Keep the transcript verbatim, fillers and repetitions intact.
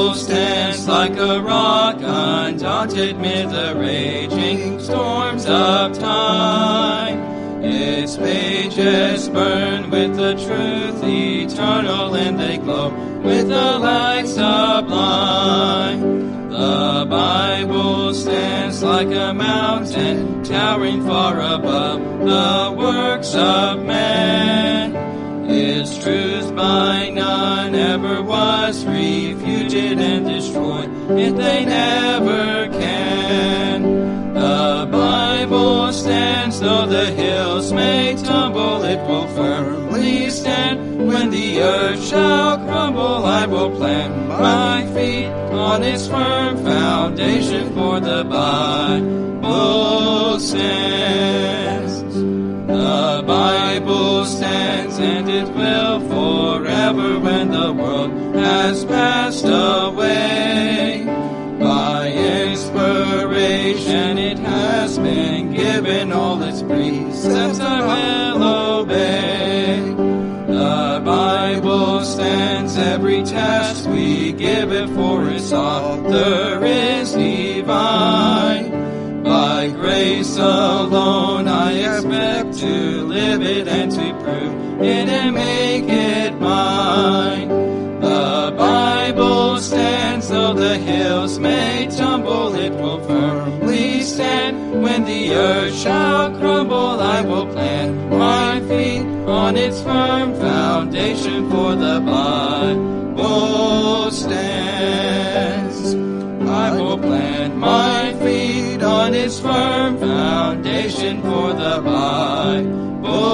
Bible stands like a rock, undaunted mid the raging storms of time. Its pages burn with the truth eternal, and they glow with the light sublime. The Bible stands like a mountain, towering far above the works of man. Its truth by none ever was refuted and destroyed, and they never can. The Bible stands, though the hills may tumble, it will firmly stand. When the earth shall crumble, I will plant my feet on its firm foundation, for the Bible stands. The Bible stands, and it will forever when the world has passed away. By inspiration it has been given, all its precepts I will obey. The Bible stands, every task we give it, for its author is divine. By grace alone I expect to live it, and to prove it and make it mine. The Bible stands, though the hills may tumble, it will firmly stand. When the earth shall crumble, I will plant my feet on its firm foundation, for the Bible stands. I will plant my feet on its firm foundation, for the Bible